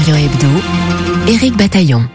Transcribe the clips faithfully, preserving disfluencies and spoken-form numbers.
Orient Hebdo, Éric Bataillon.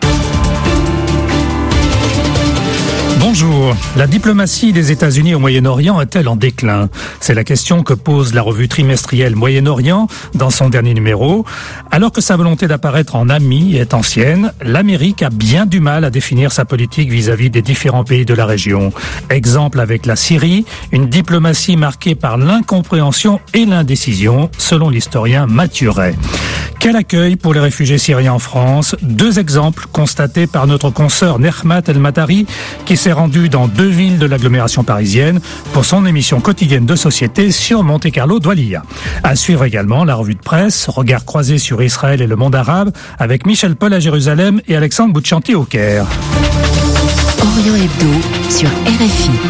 Bonjour. La diplomatie des États-Unis au Moyen-Orient est-elle en déclin ? C'est la question que pose la revue trimestrielle Moyen-Orient dans son dernier numéro. Alors que sa volonté d'apparaître en ami est ancienne, l'Amérique a bien du mal à définir sa politique vis-à-vis des différents pays de la région. Exemple avec la Syrie, une diplomatie marquée par l'incompréhension et l'indécision, selon l'historien Mathieu Ray. Quel accueil pour les réfugiés syriens en France ? Deux exemples constatés par notre consoeur Nehmat El-Matari, qui s'est rendu dans deux villes de l'agglomération parisienne pour son émission quotidienne de société sur Monte-Carlo Doualiya. À suivre également la revue de presse, regard croisé sur Israël et le monde arabe, avec Michel Paul à Jérusalem et Alexandre Bouchanti au Caire. Orient Hebdo sur R F I.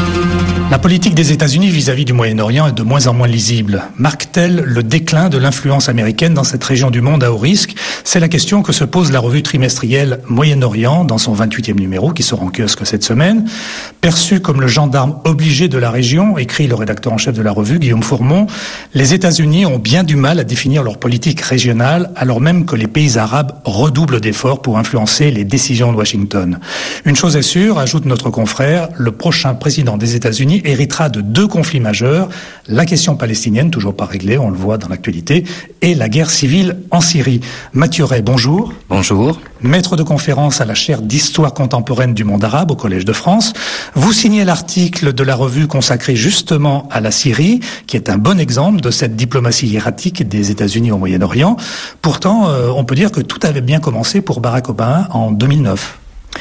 La politique des États-Unis vis-à-vis du Moyen-Orient est de moins en moins lisible. Marque-t-elle le déclin de l'influence américaine dans cette région du monde à haut risque ? C'est la question que se pose la revue trimestrielle Moyen-Orient dans son vingt-huitième numéro qui sort en kiosque cette semaine. Perçu comme le gendarme obligé de la région, écrit le rédacteur en chef de la revue, Guillaume Fourmont, les États-Unis ont bien du mal à définir leur politique régionale alors même que les pays arabes redoublent d'efforts pour influencer les décisions de Washington. Une chose est sûre, ajoute notre confrère, le prochain président des États-Unis héritera de deux conflits majeurs, la question palestinienne, toujours pas réglée, on le voit dans l'actualité, et la guerre civile en Syrie. Mathieu Ray, bonjour. Bonjour. Maître de conférence à la chaire d'histoire contemporaine du monde arabe au Collège de France. Vous signez l'article de la revue consacré justement à la Syrie, qui est un bon exemple de cette diplomatie erratique des États-Unis au Moyen-Orient. Pourtant, euh, on peut dire que tout avait bien commencé pour Barack Obama en deux mille neuf.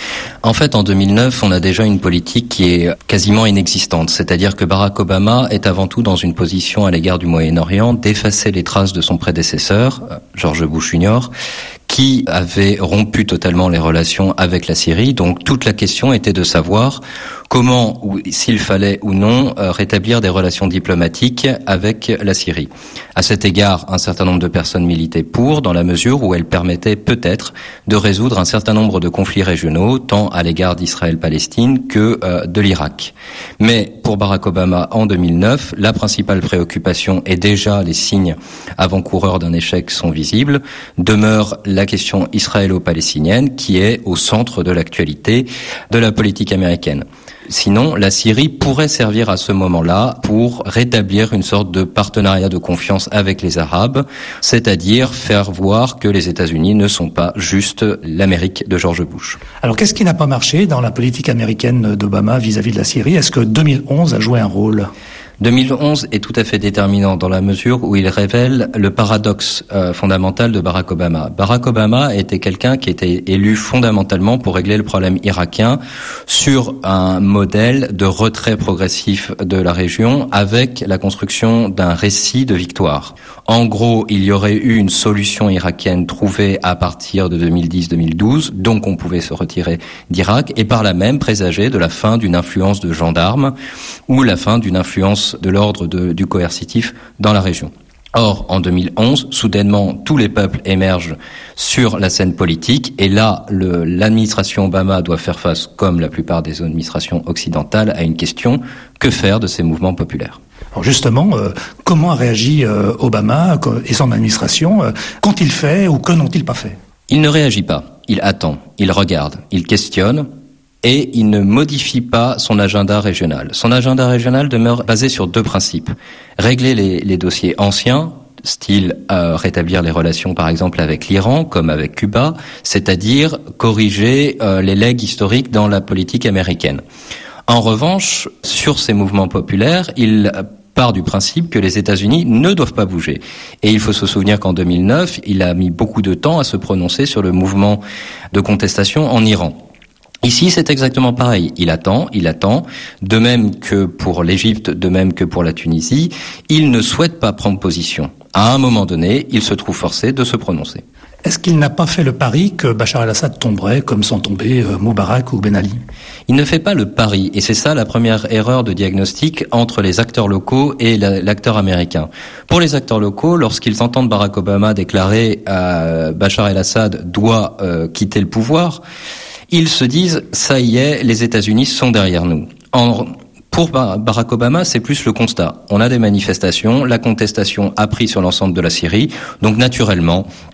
En fait, en deux mille neuf, on a déjà une politique qui est quasiment inexistante. C'est-à-dire que Barack Obama est avant tout dans une position à l'égard du Moyen-Orient d'effacer les traces de son prédécesseur, George Bush junior, qui avait rompu totalement les relations avec la Syrie. Donc toute la question était de savoir comment, ou s'il fallait ou non, euh, rétablir des relations diplomatiques avec la Syrie. À cet égard, un certain nombre de personnes militaient pour, dans la mesure où elles permettaient peut-être de résoudre un certain nombre de conflits régionaux, tant à l'égard d'Israël-Palestine que euh, de l'Irak. Mais pour Barack Obama, en deux mille neuf, la principale préoccupation, et déjà les signes avant-coureurs d'un échec sont visibles, demeure la question israélo-palestinienne qui est au centre de l'actualité de la politique américaine. Sinon, la Syrie pourrait servir à ce moment-là pour rétablir une sorte de partenariat de confiance avec les Arabes, c'est-à-dire faire voir que les États-Unis ne sont pas juste l'Amérique de George Bush. Alors, qu'est-ce qui n'a pas marché dans la politique américaine d'Obama vis-à-vis de la Syrie ? Est-ce que deux mille onze a joué un rôle ? deux mille onze est tout à fait déterminant dans la mesure où il révèle le paradoxe euh, fondamental de Barack Obama. Barack Obama était quelqu'un qui était élu fondamentalement pour régler le problème irakien sur un modèle de retrait progressif de la région avec la construction d'un récit de victoire. En gros, il y aurait eu une solution irakienne trouvée à partir de deux mille dix deux mille douze, donc on pouvait se retirer d'Irak et par là même présager de la fin d'une influence de gendarmes ou la fin d'une influence de l'ordre de, du coercitif dans la région. Or, en deux mille onze, soudainement, tous les peuples émergent sur la scène politique et là, le, l'administration Obama doit faire face, comme la plupart des administrations occidentales, à une question, que faire de ces mouvements populaires ? Alors justement, euh, comment a réagi euh, Obama et son administration ? euh, Qu'ont-ils fait ou que n'ont-ils pas fait ? Il ne réagit pas, il attend, il regarde, il questionne, et il ne modifie pas son agenda régional. Son agenda régional demeure basé sur deux principes. Régler les, les dossiers anciens, style euh, rétablir les relations par exemple avec l'Iran, comme avec Cuba, c'est-à-dire corriger euh, les legs historiques dans la politique américaine. En revanche, sur ces mouvements populaires, il part du principe que les États-Unis ne doivent pas bouger. Et il faut se souvenir qu'en deux mille neuf, il a mis beaucoup de temps à se prononcer sur le mouvement de contestation en Iran. Ici, c'est exactement pareil. Il attend, il attend. De même que pour l'Égypte, de même que pour la Tunisie, il ne souhaite pas prendre position. À un moment donné, il se trouve forcé de se prononcer. Est-ce qu'il n'a pas fait le pari que Bachar el-Assad tomberait comme sont tombés euh, Moubarak ou Ben Ali ? Il ne fait pas le pari, et c'est ça la première erreur de diagnostic entre les acteurs locaux et la, l'acteur américain. Pour les acteurs locaux, lorsqu'ils entendent Barack Obama déclarer euh, Bachar el-Assad doit euh, quitter le pouvoir, ils se disent, ça y est, les États-Unis sont derrière nous. En, pour Barack Obama, c'est plus le constat. On a des manifestations, la contestation a pris sur l'ensemble de la Syrie, donc naturellement,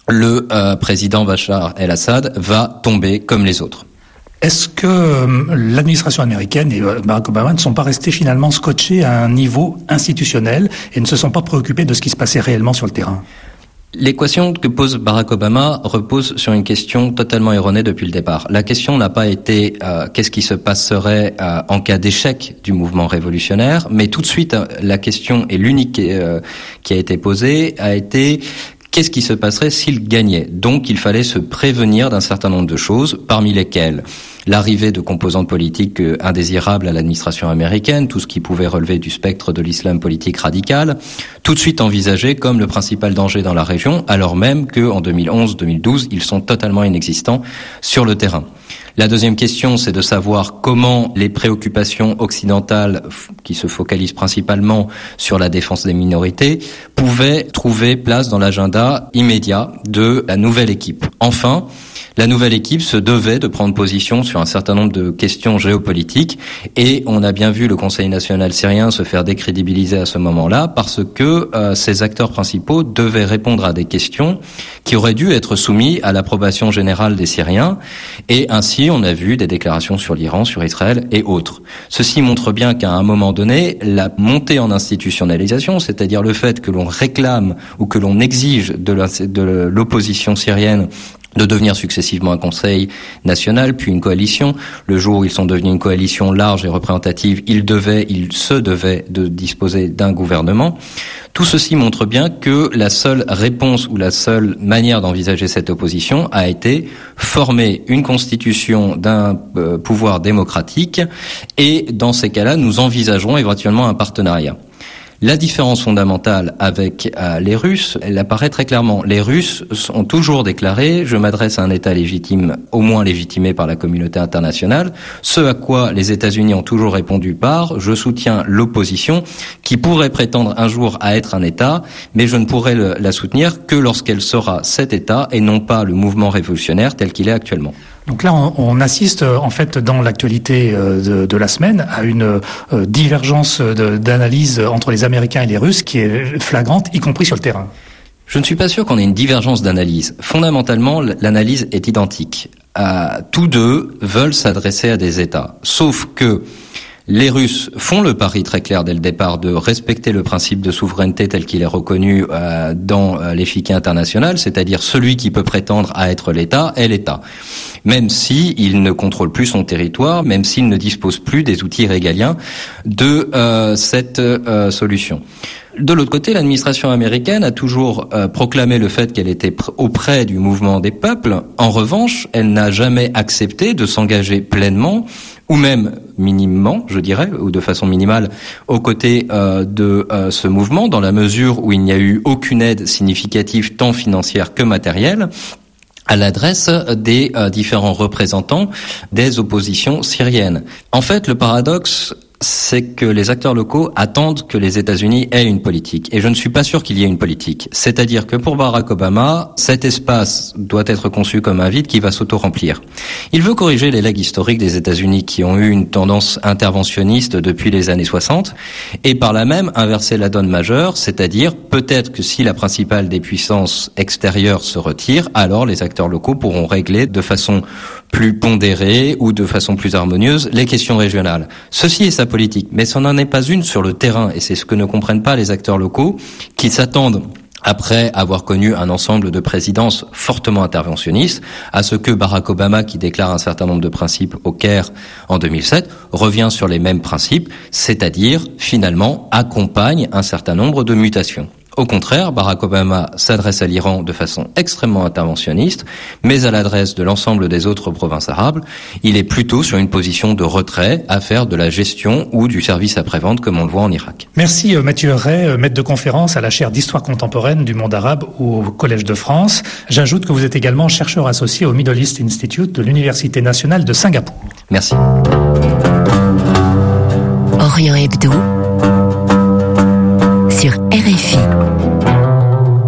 le euh, président Bachar el-Assad va tomber comme les autres. Est-ce que euh, l'administration américaine et euh, Barack Obama ne sont pas restés finalement scotchés à un niveau institutionnel et ne se sont pas préoccupés de ce qui se passait réellement sur le terrain ? L'équation que pose Barack Obama repose sur une question totalement erronée depuis le départ. La question n'a pas été euh, qu'est-ce qui se passerait euh, en cas d'échec du mouvement révolutionnaire, mais tout de suite euh, la question, et l'unique euh, qui a été posée, a été qu'est-ce qui se passerait s'il gagnait. Donc il fallait se prévenir d'un certain nombre de choses, parmi lesquelles l'arrivée de composantes politiques indésirables à l'administration américaine, tout ce qui pouvait relever du spectre de l'islam politique radical, tout de suite envisagé comme le principal danger dans la région, alors même qu'en deux mille onze deux mille douze, ils sont totalement inexistants sur le terrain. La deuxième question, c'est de savoir comment les préoccupations occidentales, qui se focalisent principalement sur la défense des minorités, pouvaient trouver place dans l'agenda immédiat de la nouvelle équipe. Enfin, la nouvelle équipe se devait de prendre position sur un certain nombre de questions géopolitiques et on a bien vu le Conseil national syrien se faire décrédibiliser à ce moment-là parce que euh, ces acteurs principaux devaient répondre à des questions qui auraient dû être soumises à l'approbation générale des Syriens et ainsi on a vu des déclarations sur l'Iran, sur Israël et autres. Ceci montre bien qu'à un moment donné, la montée en institutionnalisation, c'est-à-dire le fait que l'on réclame ou que l'on exige de, la, de l'opposition syrienne de devenir successivement un conseil national, puis une coalition. Le jour où ils sont devenus une coalition large et représentative, ils devaient, ils se devaient de disposer d'un gouvernement. Tout ceci montre bien que la seule réponse ou la seule manière d'envisager cette opposition a été former une constitution d'un euh, pouvoir démocratique et dans ces cas-là, nous envisagerons éventuellement un partenariat. La différence fondamentale avec euh, les Russes, elle apparaît très clairement. Les Russes ont toujours déclaré « je m'adresse à un État légitime, au moins légitimé par la communauté internationale », ce à quoi les États-Unis ont toujours répondu par « je soutiens l'opposition qui pourrait prétendre un jour à être un État, mais je ne pourrai le, la soutenir que lorsqu'elle sera cet État et non pas le mouvement révolutionnaire tel qu'il est actuellement ». Donc là, on, on assiste en fait dans l'actualité de, de la semaine à une euh, divergence de, d'analyse entre les Américains et les Russes qui est flagrante, y compris sur le terrain. Je ne suis pas sûr qu'on ait une divergence d'analyse. Fondamentalement, l'analyse est identique. Euh, tous deux veulent s'adresser à des États, sauf que les Russes font le pari très clair dès le départ de respecter le principe de souveraineté tel qu'il est reconnu euh, dans euh, l'échiquier international, c'est-à-dire celui qui peut prétendre à être l'État est l'État, même si il ne contrôle plus son territoire, même s'il ne dispose plus des outils régaliens de euh, cette euh, solution. De l'autre côté, l'administration américaine a toujours euh, proclamé le fait qu'elle était pr- auprès du mouvement des peuples. En revanche, elle n'a jamais accepté de s'engager pleinement ou même minimement, je dirais, ou de façon minimale, aux côtés euh, de euh, ce mouvement, dans la mesure où il n'y a eu aucune aide significative, tant financière que matérielle, à l'adresse des euh, différents représentants des oppositions syriennes. En fait, le paradoxe, c'est que les acteurs locaux attendent que les États-Unis aient une politique. Et je ne suis pas sûr qu'il y ait une politique. C'est-à-dire que pour Barack Obama, cet espace doit être conçu comme un vide qui va s'auto-remplir. Il veut corriger les legs historiques des États-Unis qui ont eu une tendance interventionniste depuis les années soixante et par là même inverser la donne majeure, c'est-à-dire peut-être que si la principale des puissances extérieures se retire, alors les acteurs locaux pourront régler de façon plus pondérée ou de façon plus harmonieuse les questions régionales. Ceci est sa politique, mais ce n'en est pas une sur le terrain, et c'est ce que ne comprennent pas les acteurs locaux, qui s'attendent, après avoir connu un ensemble de présidences fortement interventionnistes, à ce que Barack Obama, qui déclare un certain nombre de principes au Caire en deux mille sept, revient sur les mêmes principes, c'est-à-dire, finalement, accompagne un certain nombre de mutations. Au contraire, Barack Obama s'adresse à l'Iran de façon extrêmement interventionniste, mais à l'adresse de l'ensemble des autres provinces arabes, il est plutôt sur une position de retrait à faire de la gestion ou du service après-vente comme on le voit en Irak. Merci Mathieu Ray, maître de conférence à la chaire d'histoire contemporaine du monde arabe au Collège de France. J'ajoute que vous êtes également chercheur associé au Middle East Institute de l'Université nationale de Singapour. Merci. Orient Hebdo sur R F I. Nous parlons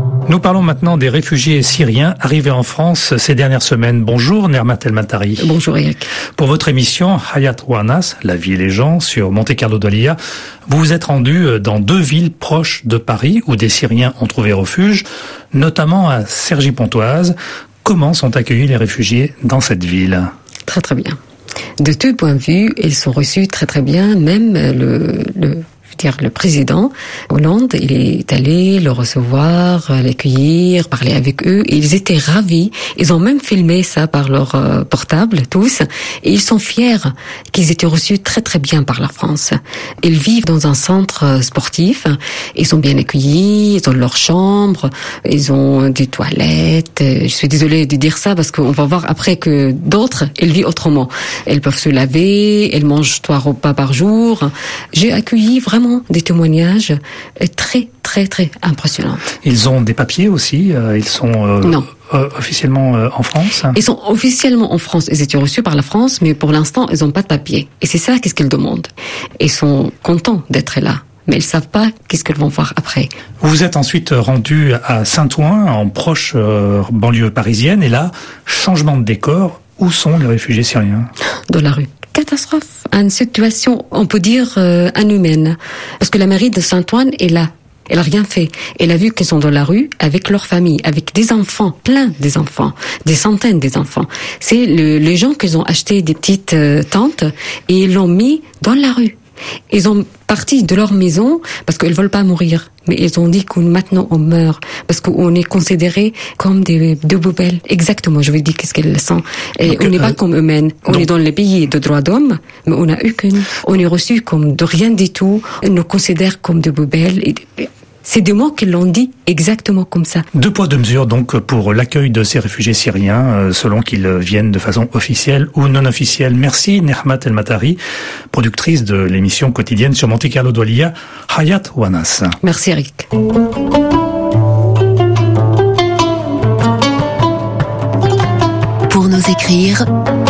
parlons maintenant des réfugiés syriens arrivés en France ces dernières semaines. Bonjour Nermat El Matari. Bonjour Eric. Pour votre émission Hayat ou Anas, la vie et les gens sur Monte Carlo Doualiya, vous vous êtes rendu dans deux villes proches de Paris où des Syriens ont trouvé refuge, notamment à Cergy-Pontoise. Comment sont accueillis les réfugiés dans cette ville? Très très bien. De tout point de vue, ils sont reçus très très bien, même le... le... dire le président Hollande, il est allé le recevoir, l'accueillir, parler avec eux, et ils étaient ravis. Ils ont même filmé ça par leur euh, portable, tous, et ils sont fiers qu'ils étaient reçus très très bien par la France. Ils vivent dans un centre sportif, ils sont bien accueillis, ils ont leur chambre, ils ont des toilettes. Je suis désolée de dire ça parce qu'on va voir après que d'autres, ils vivent autrement. Elles peuvent se laver, elles mangent trois repas par jour. J'ai accueilli vraiment des témoignages très, très, très impressionnants. Ils ont des papiers aussi? Ils sont euh, non. Euh, officiellement euh, en France? Ils sont officiellement en France. Ils étaient reçus par la France, mais pour l'instant, ils n'ont pas de papiers. Et c'est ça, qu'est-ce qu'ils demandent. Ils sont contents d'être là, mais ils savent pas qu'est-ce qu'ils vont voir après. Vous vous êtes ensuite rendu à Saint-Ouen, en proche euh, banlieue parisienne, et là, changement de décor. Où sont les réfugiés syriens? Dans la rue. Catastrophe, une situation, on peut dire, euh, inhumaine. Parce que la mairie de Saint-Ouen est là. Elle a rien fait. Elle a vu qu'ils sont dans la rue avec leur famille, avec des enfants, plein des enfants, des centaines des enfants. C'est le, les gens qui ont acheté des petites euh, tentes et ils l'ont mis dans la rue. Ils ont parti de leur maison parce qu'ils veulent pas mourir. Mais ils ont dit que maintenant on meurt parce qu'on est considérés comme des, des poubelles. Exactement, je vais dire qu'est-ce qu'elles sont. Et donc, on n'est euh, pas comme eux-mêmes. On donc... est dans les pays de droits d'homme, mais on n'a eu qu'une. On est reçu comme de rien du tout. On nous considère comme des poubelles. Et c'est des mots qu'ils l'ont dit exactement comme ça. Deux poids, deux mesures donc pour l'accueil de ces réfugiés syriens, selon qu'ils viennent de façon officielle ou non officielle. Merci Nermat El Matari, productrice de l'émission quotidienne sur Monte Carlo Doualiya, Hayat ou Anas. Merci Eric. Pour nous écrire,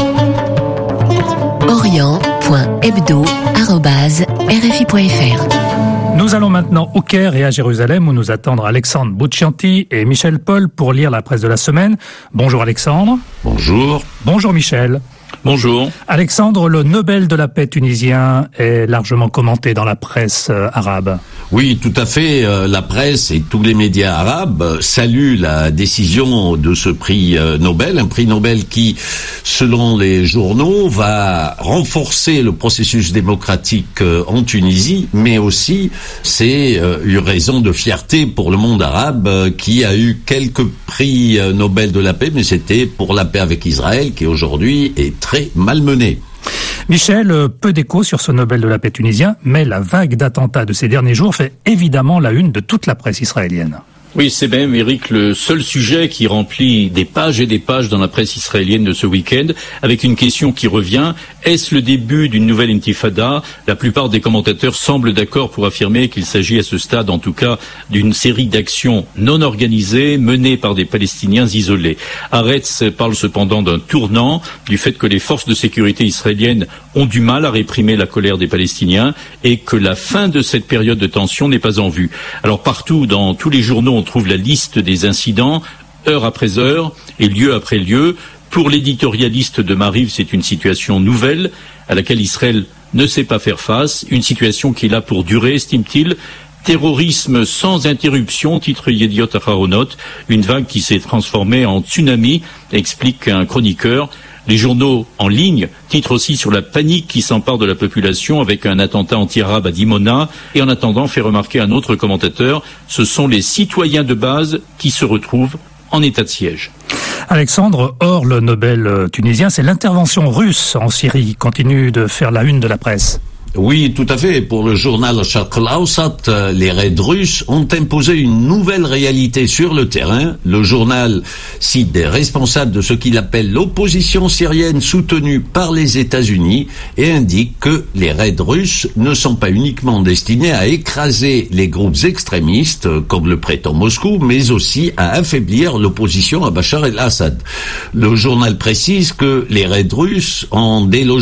orient point hebdo arobase r f i point f r. Nous allons maintenant au Caire et à Jérusalem où nous attendent Alexandre Bouchianti et Michel Paul pour lire la presse de la semaine. Bonjour Alexandre. Bonjour. Bonjour Michel. Bonjour. Alexandre, le Nobel de la paix tunisien est largement commenté dans la presse euh, arabe. Oui, tout à fait. Euh, la presse et tous les médias arabes saluent la décision de ce prix euh, Nobel, un prix Nobel qui, selon les journaux, va renforcer le processus démocratique euh, en Tunisie, mais aussi c'est euh, une raison de fierté pour le monde arabe euh, qui a eu quelques prix euh, Nobel de la paix, mais c'était pour la paix avec Israël qui aujourd'hui est très malmené. Michel, peu d'écho sur ce Nobel de la paix tunisien, mais la vague d'attentats de ces derniers jours fait évidemment la une de toute la presse israélienne. Oui, c'est même, Eric, le seul sujet qui remplit des pages et des pages dans la presse israélienne de ce week-end, avec une question qui revient. Est-ce le début d'une nouvelle intifada? La plupart des commentateurs semblent d'accord pour affirmer qu'il s'agit à ce stade, en tout cas, d'une série d'actions non organisées menées par des Palestiniens isolés. Haaretz parle cependant d'un tournant, du fait que les forces de sécurité israéliennes ont du mal à réprimer la colère des Palestiniens et que la fin de cette période de tension n'est pas en vue. Alors partout, dans tous les journaux, on trouve la liste des incidents, heure après heure et lieu après lieu. Pour l'éditorialiste de Maariv, c'est une situation nouvelle à laquelle Israël ne sait pas faire face, une situation qui est là pour durer, estime-t-il. Terrorisme sans interruption, titre Yediot Aharonot, une vague qui s'est transformée en tsunami, explique un chroniqueur. Les journaux en ligne titrent aussi sur la panique qui s'empare de la population avec un attentat anti-arabe à Dimona. Et en attendant, fait remarquer un autre commentateur, ce sont les citoyens de base qui se retrouvent en état de siège. Alexandre, hors le Nobel tunisien, c'est l'intervention russe en Syrie qui continue de faire la une de la presse. Oui, tout à fait. Pour le journal Sharq al-Awsat, les raids russes ont imposé une nouvelle réalité sur le terrain. Le journal cite des responsables de ce qu'il appelle l'opposition syrienne soutenue par les États-Unis et indique que les raids russes ne sont pas uniquement destinés à écraser les groupes extrémistes, comme le prétend Moscou, mais aussi à affaiblir l'opposition à Bachar el-Assad. Le journal précise que les raids russes ont délogé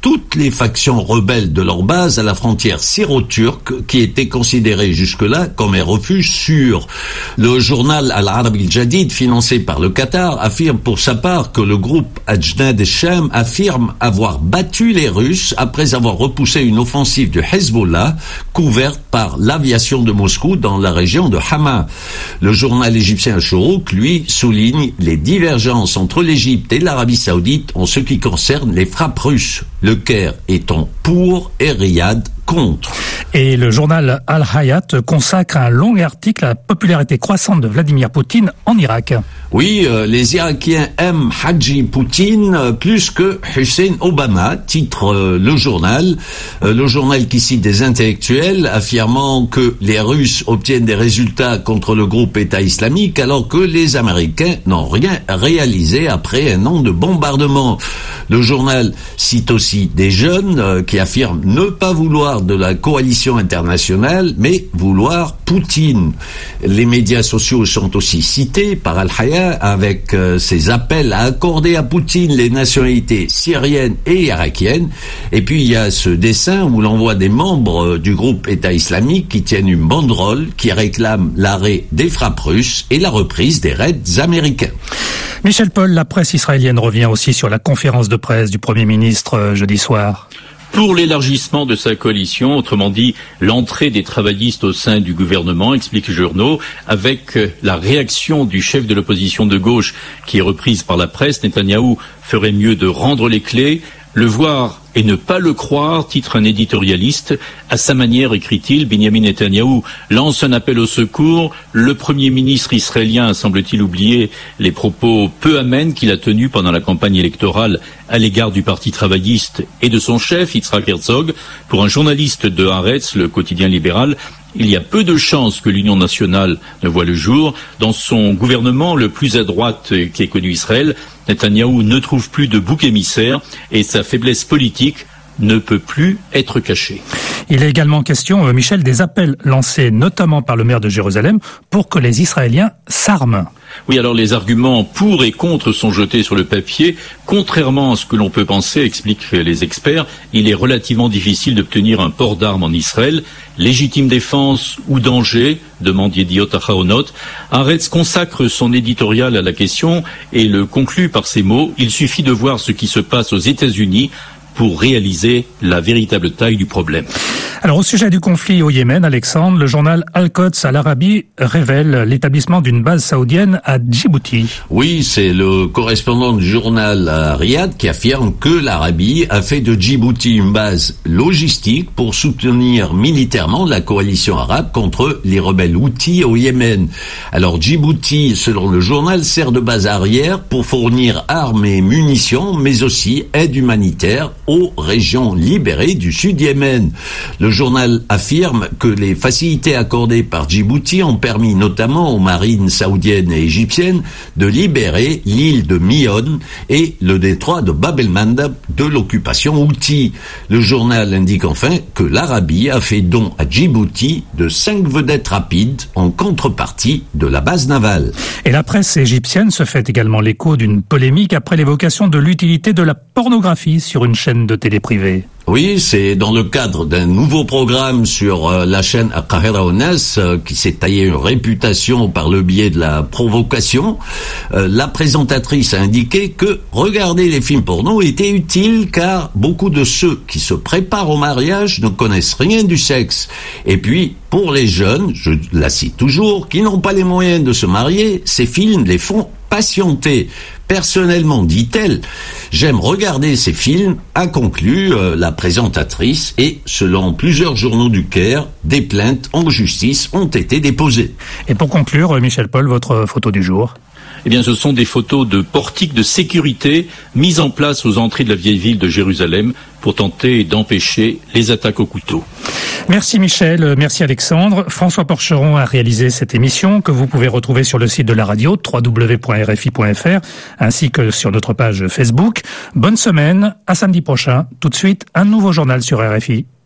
toutes les factions rebelles de leur base à la frontière syro-turque qui étaient considérées jusque-là comme un refuge sûr. Le journal Al-Arabi al-Jadid, financé par le Qatar, affirme pour sa part que le groupe Ajnad al-Sham affirme avoir battu les Russes après avoir repoussé une offensive du Hezbollah couverte par l'aviation de Moscou dans la région de Hama. Le journal égyptien Al-Shorouk, lui, souligne les divergences entre l'Égypte et l'Arabie Saoudite en ce qui concerne les frappes russes. Le Caire étant pour et Riyad contre. Et le journal Al-Hayat consacre un long article à la popularité croissante de Vladimir Poutine en Irak. Oui, euh, les Irakiens aiment Hadji Poutine euh, plus que Hussein Obama, titre euh, le journal. Euh, le journal qui cite des intellectuels affirmant que les Russes obtiennent des résultats contre le groupe État islamique alors que les Américains n'ont rien réalisé après un an de bombardement. Le journal cite aussi des jeunes euh, qui affirment ne pas vouloir de la coalition internationale, mais vouloir Poutine. Les médias sociaux sont aussi cités par Al-Hayat avec euh, ses appels à accorder à Poutine les nationalités syriennes et irakiennes. Et puis il y a ce dessin où l'on voit des membres euh, du groupe État islamique qui tiennent une banderole qui réclame l'arrêt des frappes russes et la reprise des raids américains. Michel Paul, la presse israélienne revient aussi sur la conférence de presse du Premier ministre euh, jeudi soir. Pour l'élargissement de sa coalition, autrement dit l'entrée des travaillistes au sein du gouvernement, expliquent les journaux, avec la réaction du chef de l'opposition de gauche qui est reprise par la presse, Netanyahou ferait mieux de rendre les clés. Le voir et ne pas le croire, titre un éditorialiste. À sa manière, écrit-il, Benjamin Netanyahou lance un appel au secours. Le Premier ministre israélien semble-t-il oublier les propos peu amènes qu'il a tenus pendant la campagne électorale à l'égard du Parti travailliste et de son chef, Yitzhak Herzog. Pour un journaliste de Haaretz, le quotidien libéral, il y a peu de chances que l'Union nationale ne voie le jour. Dans son gouvernement le plus à droite qui ait connu Israël, Netanyahou ne trouve plus de bouc émissaire et sa faiblesse politique ne peut plus être cachée. Il est également question, euh, Michel, des appels lancés notamment par le maire de Jérusalem pour que les Israéliens s'arment. Oui, alors les arguments pour et contre sont jetés sur le papier. Contrairement à ce que l'on peut penser, expliquent les experts, il est relativement difficile d'obtenir un port d'armes en Israël. Légitime défense ou danger, demande Yediot Ahronot. Haaretz consacre son éditorial à la question et le conclut par ces mots. Il suffit de voir ce qui se passe aux États-Unis pour réaliser la véritable taille du problème. Alors, au sujet du conflit au Yémen, Alexandre, le journal Al-Quds Al-Arabi révèle l'établissement d'une base saoudienne à Djibouti. Oui, c'est le correspondant du journal à Riyad qui affirme que l'Arabie a fait de Djibouti une base logistique pour soutenir militairement la coalition arabe contre les rebelles Houthis au Yémen. Alors, Djibouti, selon le journal, sert de base arrière pour fournir armes et munitions, mais aussi aide humanitaire aux régions libérées du sud Yémen. Le journal affirme que les facilités accordées par Djibouti ont permis notamment aux marines saoudiennes et égyptiennes de libérer l'île de Mion et le détroit de Bab el-Mandab de l'occupation Houthi. Le journal indique enfin que l'Arabie a fait don à Djibouti de cinq vedettes rapides en contrepartie de la base navale. Et la presse égyptienne se fait également l'écho d'une polémique après l'évocation de l'utilité de la pornographie sur une chaîne de télé privée. Oui, c'est dans le cadre d'un nouveau programme sur euh, la chaîne Al-Qahira Ounas euh, qui s'est taillé une réputation par le biais de la provocation. Euh, la présentatrice a indiqué que regarder les films porno était utile car beaucoup de ceux qui se préparent au mariage ne connaissent rien du sexe. Et puis, pour les jeunes, je la cite toujours, qui n'ont pas les moyens de se marier, ces films les font patienter. Personnellement, dit-elle, j'aime regarder ces films, a conclu euh, la présentatrice, et selon plusieurs journaux du Caire, des plaintes en justice ont été déposées. Et pour conclure, Michel Paul, votre photo du jour? Eh bien, ce sont des photos de portiques de sécurité mises en place aux entrées de la vieille ville de Jérusalem pour tenter d'empêcher les attaques au couteau. Merci Michel, merci Alexandre. François Porcheron a réalisé cette émission que vous pouvez retrouver sur le site de la radio w w w point r f i point f r ainsi que sur notre page Facebook. Bonne semaine, à samedi prochain. Tout de suite, un nouveau journal sur R F I.